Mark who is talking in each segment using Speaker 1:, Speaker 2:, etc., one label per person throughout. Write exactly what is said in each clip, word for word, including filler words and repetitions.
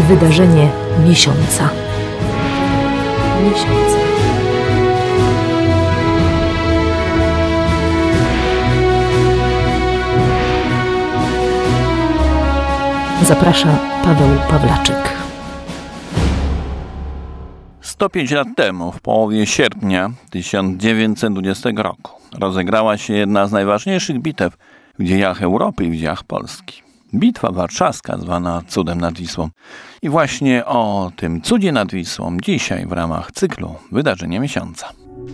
Speaker 1: Wydarzenie miesiąca. Miesiąca. Zaprasza Paweł Pawlaczyk.
Speaker 2: sto pięć lat temu, w połowie sierpnia tysiąc dziewięćset dwudziestego roku, rozegrała się jedna z najważniejszych bitew w dziejach Europy i w dziejach Polski. Bitwa warszawska, zwana Cudem nad Wisłą. I właśnie o tym cudzie nad Wisłą dzisiaj w ramach cyklu Wydarzenie Miesiąca.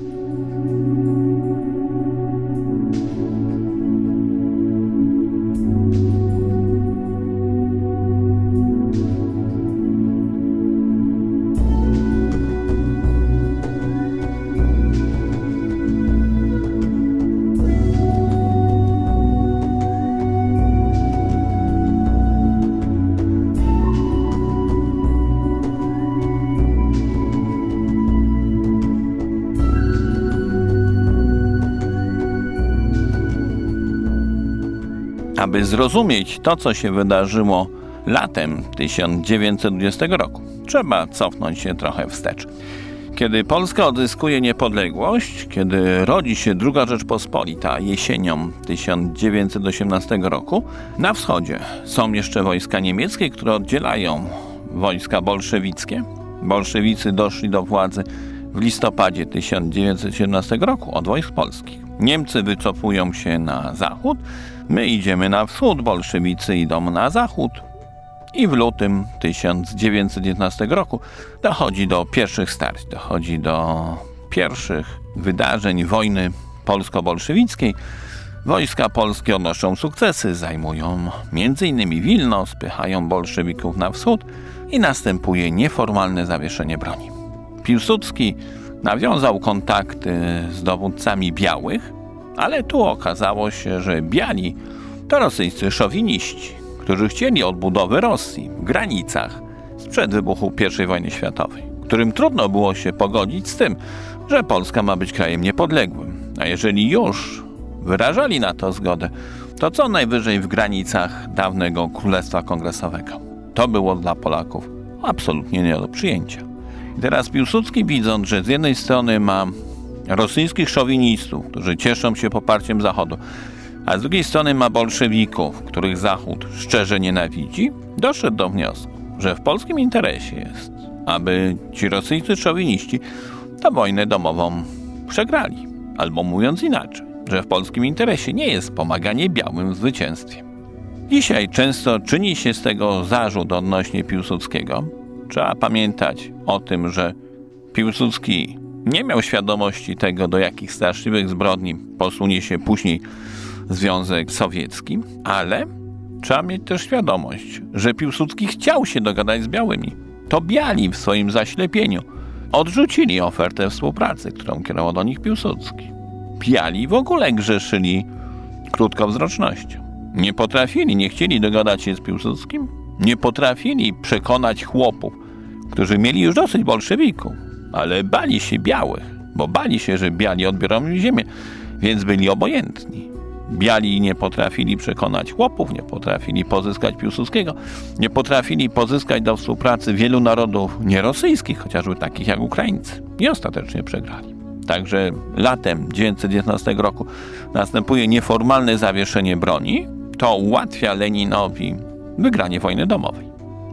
Speaker 2: Aby zrozumieć to, co się wydarzyło latem tysiąc dziewięćset dwudziestego roku, trzeba cofnąć się trochę wstecz. Kiedy Polska odzyskuje niepodległość, kiedy rodzi się druga Rzeczpospolita jesienią tysiąc dziewięćset osiemnastego roku, na wschodzie są jeszcze wojska niemieckie, które oddzielają wojska bolszewickie. Bolszewicy doszli do władzy w listopadzie tysiąc dziewięćset siedemnastego roku od wojsk polskich. Niemcy wycofują się na zachód, my idziemy na wschód, bolszewicy idą na zachód i w lutym tysiąc dziewięćset jedenastego roku dochodzi do pierwszych starć, dochodzi do pierwszych wydarzeń wojny polsko-bolszewickiej. Wojska polskie odnoszą sukcesy, zajmują między innymi Wilno, spychają bolszewików na wschód i następuje nieformalne zawieszenie broni. Piłsudski nawiązał kontakty z dowódcami białych, ale tu okazało się, że biali to rosyjscy szowiniści, którzy chcieli odbudowy Rosji w granicach sprzed wybuchu pierwszej wojny światowej, którym trudno było się pogodzić z tym, że Polska ma być krajem niepodległym. A jeżeli już wyrażali na to zgodę, to co najwyżej w granicach dawnego Królestwa Kongresowego. To było dla Polaków absolutnie nie do przyjęcia. I teraz Piłsudski, widząc, że z jednej strony ma rosyjskich szowinistów, którzy cieszą się poparciem Zachodu, a z drugiej strony ma bolszewików, których Zachód szczerze nienawidzi, doszedł do wniosku, że w polskim interesie jest, aby ci rosyjscy szowiniści tę wojnę domową przegrali. Albo mówiąc inaczej, że w polskim interesie nie jest pomaganie białym w zwycięstwie. Dzisiaj często czyni się z tego zarzut odnośnie Piłsudskiego. Trzeba pamiętać o tym, że Piłsudski nie miał świadomości tego, do jakich straszliwych zbrodni posunie się później Związek Sowiecki, ale trzeba mieć też świadomość, że Piłsudski chciał się dogadać z białymi. To biali w swoim zaślepieniu odrzucili ofertę współpracy, którą kierował do nich Piłsudski. Biali w ogóle grzeszyli krótkowzrocznością. Nie potrafili, nie chcieli dogadać się z Piłsudskim, nie potrafili przekonać chłopów, którzy mieli już dosyć bolszewików, ale bali się białych, bo bali się, że biali odbiorą im ziemię, więc byli obojętni. Biali nie potrafili przekonać chłopów, nie potrafili pozyskać Piłsudskiego, nie potrafili pozyskać do współpracy wielu narodów nierosyjskich, chociażby takich jak Ukraińcy. I ostatecznie przegrali. Także latem tysiąc dziewięćset jedenastego roku następuje nieformalne zawieszenie broni. To ułatwia Leninowi wygranie wojny domowej.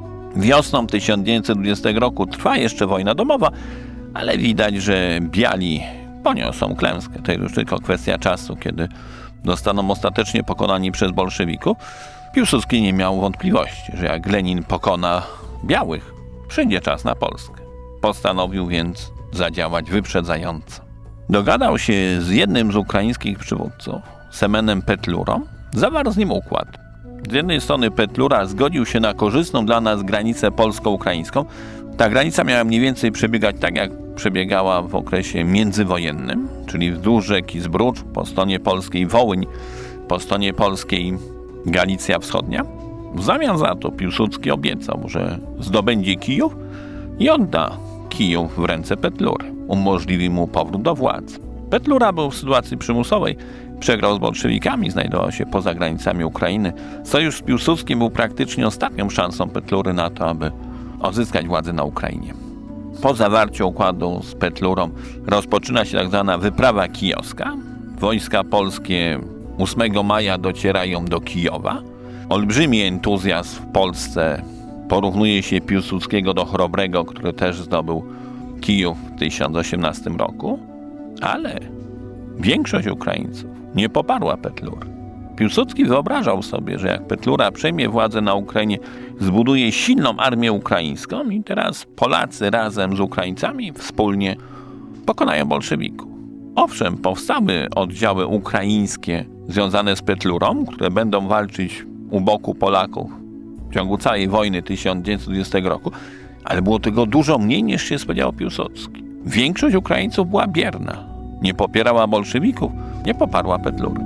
Speaker 2: Wiosną tysiąc dziewięćset dwudziestego roku trwa jeszcze wojna domowa, ale widać, że biali poniosą klęskę. To już tylko kwestia czasu, kiedy zostaną ostatecznie pokonani przez bolszewików. Piłsudski nie miał wątpliwości, że jak Lenin pokona białych, przyjdzie czas na Polskę. Postanowił więc zadziałać wyprzedzająco. Dogadał się z jednym z ukraińskich przywódców, Semenem Petlurą, zawarł z nim układ. Z jednej strony Petlura zgodził się na korzystną dla nas granicę polsko-ukraińską. Ta granica miała mniej więcej przebiegać tak, jak przebiegała w okresie międzywojennym, czyli wzdłuż rzeki Zbrucz, po stronie polskiej Wołyń, po stronie polskiej Galicja Wschodnia. W zamian za to Piłsudski obiecał, że zdobędzie Kijów i odda Kijów w ręce Petlury. Umożliwi mu powrót do władzy. Petlura był w sytuacji przymusowej. Przegrał z bolszewikami, znajdował się poza granicami Ukrainy. Sojusz z Piłsudskim był praktycznie ostatnią szansą Petlury na to, aby odzyskać władzę na Ukrainie. Po zawarciu układu z Petlurą rozpoczyna się tak zwana wyprawa kijowska. Wojska polskie ósmego maja docierają do Kijowa. Olbrzymi entuzjazm w Polsce porównuje się Piłsudskiego do Chrobrego, który też zdobył Kijów w tysiąc osiemnastym roku, ale większość Ukraińców nie poparła Petlury. Piłsudski wyobrażał sobie, że jak Petlura przejmie władzę na Ukrainie, zbuduje silną armię ukraińską i teraz Polacy razem z Ukraińcami wspólnie pokonają bolszewików. Owszem, powstały oddziały ukraińskie związane z Petlurą, które będą walczyć u boku Polaków w ciągu całej wojny tysiąc dziewięćset dwudziestego roku, ale było tego dużo mniej niż się spodziewał Piłsudski. Większość Ukraińców była bierna. Nie popierała bolszewików, nie poparła Petlury.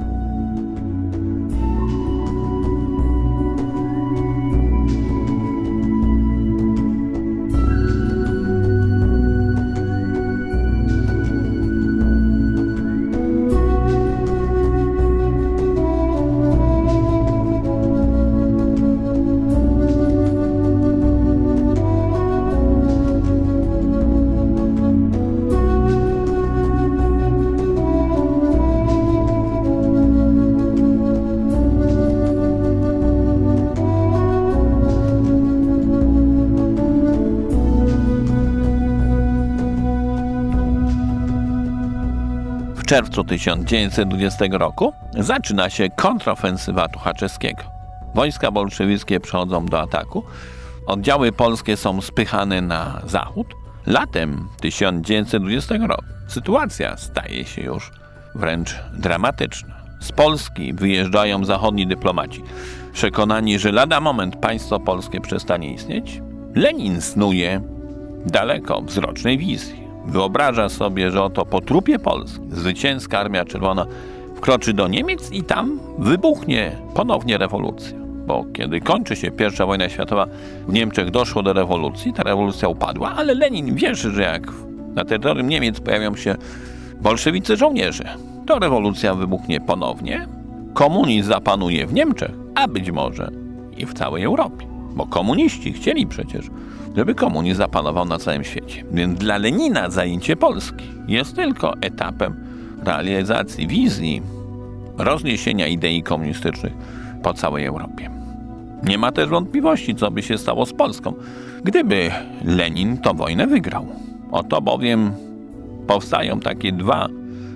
Speaker 2: W czerwcu tysiąc dziewięćset dwudziestego roku zaczyna się kontrofensywa Tuchaczewskiego. Wojska bolszewickie przechodzą do ataku. Oddziały polskie są spychane na zachód. Latem tysiąc dziewięćset dwudziestego roku sytuacja staje się już wręcz dramatyczna. Z Polski wyjeżdżają zachodni dyplomaci. Przekonani, że lada moment państwo polskie przestanie istnieć, Lenin snuje dalekowzrocznej wizji. Wyobraża sobie, że oto po trupie Polski zwycięska Armia Czerwona wkroczy do Niemiec i tam wybuchnie ponownie rewolucja. Bo kiedy kończy się pierwsza wojna światowa, w Niemczech doszło do rewolucji, ta rewolucja upadła, ale Lenin wierzy, że jak na terytorium Niemiec pojawią się bolszewicy żołnierze, to rewolucja wybuchnie ponownie, komunizm zapanuje w Niemczech, a być może i w całej Europie. Bo komuniści chcieli przecież, żeby komunizm zapanował na całym świecie. Więc dla Lenina zajęcie Polski jest tylko etapem realizacji wizji rozniesienia idei komunistycznych po całej Europie. Nie ma też wątpliwości, co by się stało z Polską, gdyby Lenin tę wojnę wygrał. Oto bowiem powstają takie dwa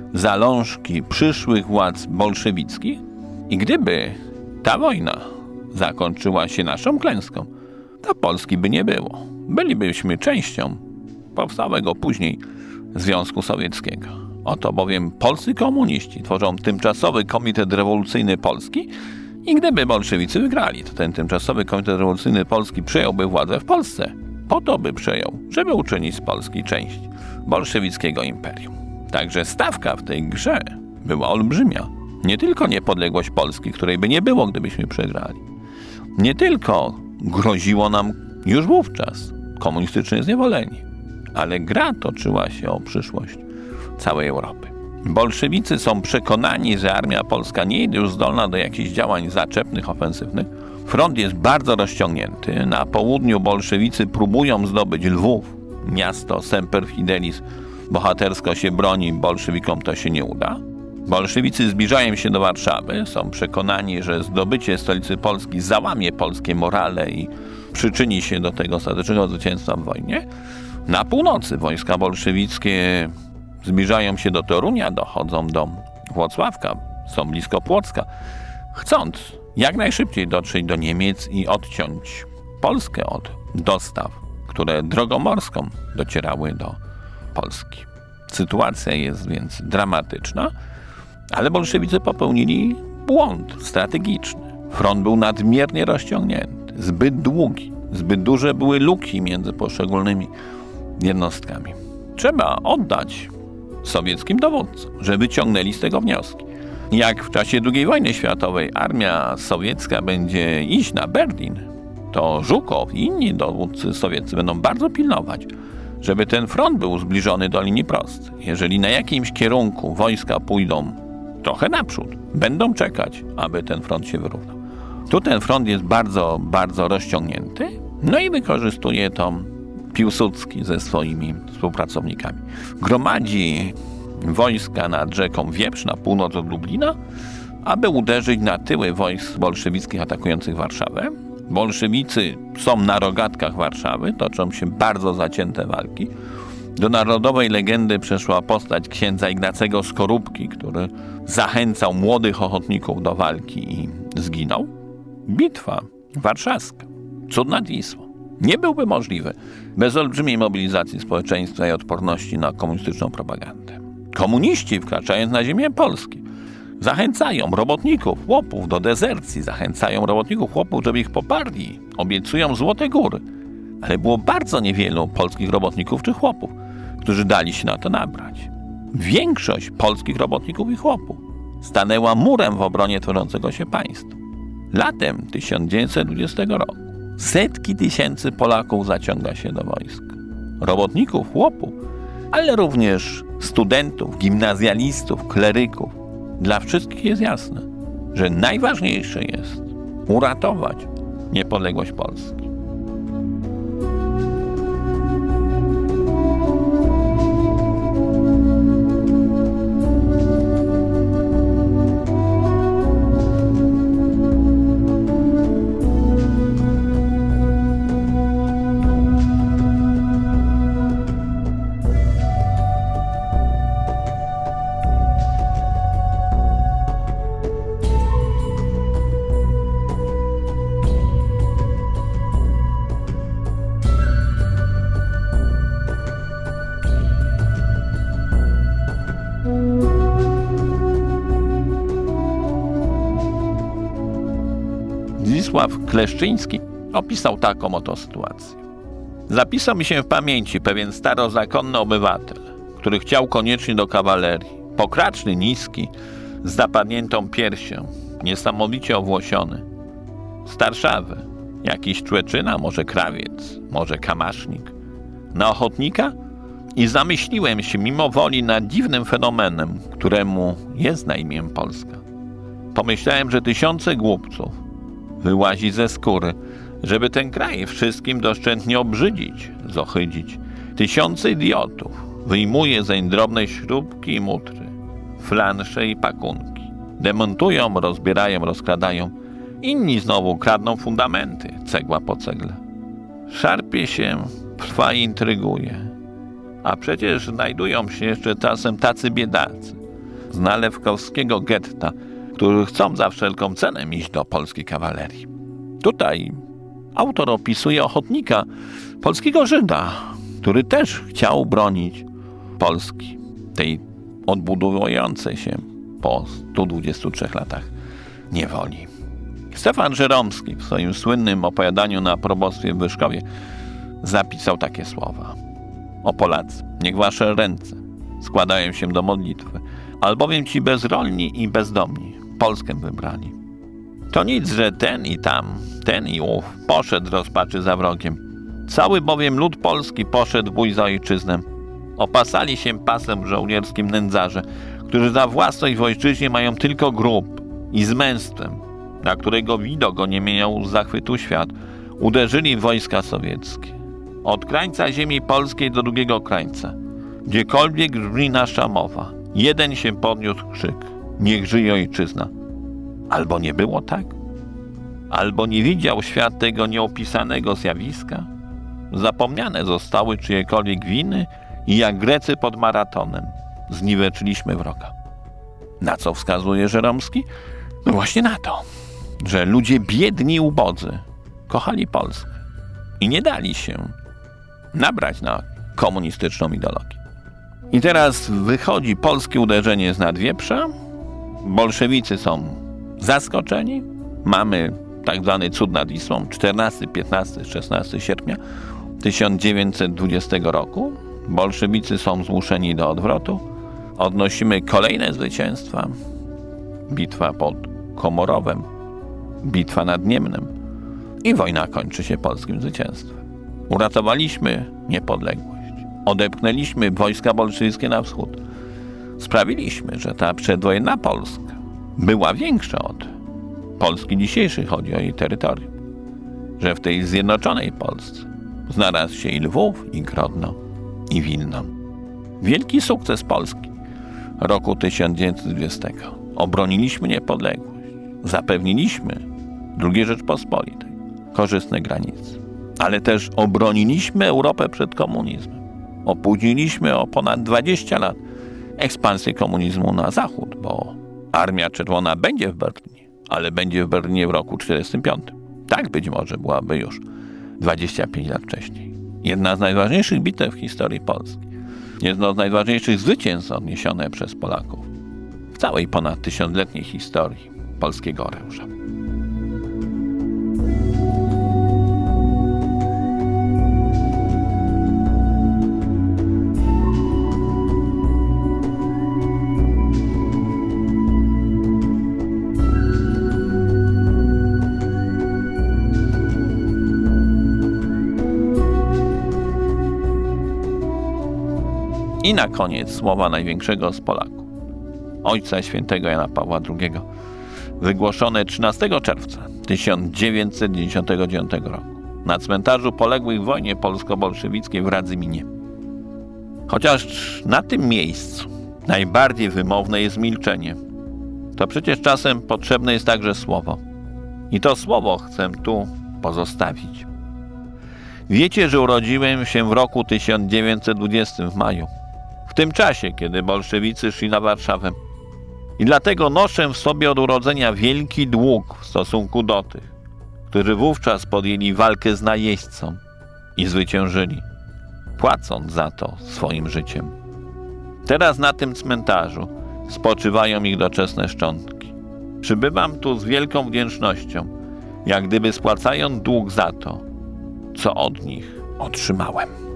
Speaker 2: zalążki przyszłych władz bolszewickich i gdyby ta wojna zakończyła się naszą klęską, to Polski by nie było. Bylibyśmy częścią powstałego później Związku Sowieckiego. Oto bowiem polscy komuniści tworzą tymczasowy Komitet Rewolucyjny Polski i gdyby bolszewicy wygrali, to ten tymczasowy Komitet Rewolucyjny Polski przejąłby władzę w Polsce. Po to by przejął, żeby uczynić z Polski część bolszewickiego imperium. Także stawka w tej grze była olbrzymia. Nie tylko niepodległość Polski, której by nie było, gdybyśmy przegrali. Nie tylko groziło nam już wówczas komunistyczne zniewolenie, ale gra toczyła się o przyszłość całej Europy. Bolszewicy są przekonani, że armia polska nie jest już zdolna do jakichś działań zaczepnych, ofensywnych. Front jest bardzo rozciągnięty. Na południu bolszewicy próbują zdobyć Lwów, miasto Semper Fidelis bohatersko się broni, bolszewikom to się nie uda. Bolszewicy zbliżają się do Warszawy, są przekonani, że zdobycie stolicy Polski załamie polskie morale i przyczyni się do tego ostatecznego zwycięstwa w wojnie. Na północy wojska bolszewickie zbliżają się do Torunia, dochodzą do Włocławka, są blisko Płocka, chcąc jak najszybciej dotrzeć do Niemiec i odciąć Polskę od dostaw, które drogą morską docierały do Polski. Sytuacja jest więc dramatyczna, ale bolszewicy popełnili błąd strategiczny. Front był nadmiernie rozciągnięty, zbyt długi, zbyt duże były luki między poszczególnymi jednostkami. Trzeba oddać sowieckim dowódcom, że wyciągnęli z tego wnioski. Jak w czasie drugiej wojny światowej armia sowiecka będzie iść na Berlin, to Żukow i inni dowódcy sowieccy będą bardzo pilnować, żeby ten front był zbliżony do linii prostej. Jeżeli na jakimś kierunku wojska pójdą trochę naprzód, będą czekać, aby ten front się wyrównał. Tu ten front jest bardzo, bardzo rozciągnięty No i wykorzystuje to Piłsudski ze swoimi współpracownikami. Gromadzi wojska nad rzeką Wieprz na północ od Lublina, aby uderzyć na tyły wojsk bolszewickich atakujących Warszawę. Bolszewicy są na rogatkach Warszawy, toczą się bardzo zacięte walki. Do narodowej legendy przeszła postać księdza Ignacego Skorupki, który zachęcał młodych ochotników do walki i zginął. Bitwa warszawska, cud nad Wisłą, nie byłby możliwy bez olbrzymiej mobilizacji społeczeństwa i odporności na komunistyczną propagandę. Komuniści, wkraczając na ziemię Polski, zachęcają robotników, chłopów do dezercji, zachęcają robotników, chłopów, żeby ich poparli, obiecują złote góry. Ale było bardzo niewielu polskich robotników czy chłopów, którzy dali się na to nabrać. Większość polskich robotników i chłopów stanęła murem w obronie tworzącego się państwa. Latem tysiąc dziewięćset dwudziestego roku setki tysięcy Polaków zaciąga się do wojsk. Robotników, chłopów, ale również studentów, gimnazjalistów, kleryków. Dla wszystkich jest jasne, że najważniejsze jest uratować niepodległość Polski. Zdzisław Kleszczyński opisał taką oto sytuację. Zapisał mi się w pamięci pewien starozakonny obywatel, który chciał koniecznie do kawalerii. Pokraczny, niski, z zapadniętą piersią, niesamowicie owłosiony. Starszawy, jakiś człeczyna, może krawiec, może kamasznik. Na ochotnika? I zamyśliłem się mimo woli nad dziwnym fenomenem, któremu jest na imię Polska. Pomyślałem, że tysiące głupców wyłazi ze skóry, żeby ten kraj wszystkim doszczętnie obrzydzić, zohydzić. Tysiące idiotów wyjmuje zeń drobne śrubki i mutry, flansze i pakunki. Demontują, rozbierają, rozkradają. Inni znowu kradną fundamenty, cegła po cegle. Szarpie się, trwa i intryguje. A przecież znajdują się jeszcze czasem tacy biedacy z nalewkowskiego getta, którzy chcą za wszelką cenę iść do polskiej kawalerii. Tutaj autor opisuje ochotnika, polskiego Żyda, który też chciał bronić Polski, tej odbudowującej się po stu dwudziestu trzech latach niewoli. Stefan Żeromski w swoim słynnym opowiadaniu na probostwie w Wyszkowie zapisał takie słowa: o Polacy, niech wasze ręce składają się do modlitwy, albowiem ci bezrolni i bezdomni Polskę wybrali. To nic, że ten i tam, ten i ów poszedł z rozpaczy za wrogiem. Cały bowiem lud polski poszedł w bój za ojczyznę. Opasali się pasem żołnierskim nędzarze, którzy za własność w ojczyźnie mają tylko grób i z męstwem, na którego widok oniemiał z zachwytu świat, uderzyli w wojska sowieckie. Od krańca ziemi polskiej do drugiego krańca, gdziekolwiek brzmi nasza mowa, jeden się podniósł krzyk: niech żyje ojczyzna. Albo nie było tak? Albo nie widział świat tego nieopisanego zjawiska? Zapomniane zostały czyjekolwiek winy i jak Grecy pod maratonem zniweczyliśmy wroga. Na co wskazuje Żeromski? No właśnie na to, że ludzie biedni i ubodzy kochali Polskę i nie dali się nabrać na komunistyczną ideologię. I teraz wychodzi polskie uderzenie z Nadwieprza. Bolszewicy są zaskoczeni. Mamy tak zwany cud nad Wisłą, czternastego, piętnastego, szesnastego sierpnia tysiąc dziewięćset dwudziestego roku. Bolszewicy są zmuszeni do odwrotu. Odnosimy kolejne zwycięstwa. Bitwa pod Komorowem, bitwa nad Niemnem i wojna kończy się polskim zwycięstwem. Uratowaliśmy niepodległość. Odepchnęliśmy wojska bolszewickie na wschód. Sprawiliśmy, że ta przedwojenna Polska była większa od Polski dzisiejszej, chodzi o jej terytorium. że w tej zjednoczonej Polsce znalazł się i Lwów, i Grodno, i Wilno. Wielki sukces Polski roku tysiąc dziewięćset dwudziestego. Obroniliśmy niepodległość. Zapewniliśmy drugiej Rzeczpospolitej korzystne granice. Ale też obroniliśmy Europę przed komunizmem. Opóźniliśmy o ponad dwadzieścia lat ekspansję komunizmu na zachód, bo Armia Czerwona będzie w Berlinie, ale będzie w Berlinie w roku czterdziestym piątym. Tak być może byłaby już dwadzieścia pięć lat wcześniej. Jedna z najważniejszych bitew w historii Polski. Jedno z najważniejszych zwycięstw odniesione przez Polaków w całej ponad tysiącletniej historii polskiego oręża. I na koniec słowa największego z Polaków, Ojca Świętego Jana Pawła drugiego, wygłoszone trzynastego czerwca tysiąc dziewięćset dziewięćdziesiątego dziewiątego roku na cmentarzu poległych w wojnie polsko-bolszewickiej w Radzyminie. Chociaż na tym miejscu najbardziej wymowne jest milczenie, to przecież czasem potrzebne jest także słowo. I to słowo chcę tu pozostawić. Wiecie, że urodziłem się w roku tysiąc dziewięćset dwudziestym w maju. W tym czasie, kiedy bolszewicy szli na Warszawę. I dlatego noszę w sobie od urodzenia wielki dług w stosunku do tych, którzy wówczas podjęli walkę z najeźdźcą i zwyciężyli, płacąc za to swoim życiem. Teraz na tym cmentarzu spoczywają ich doczesne szczątki. Przybywam tu z wielką wdzięcznością, jak gdyby spłacając dług za to, co od nich otrzymałem.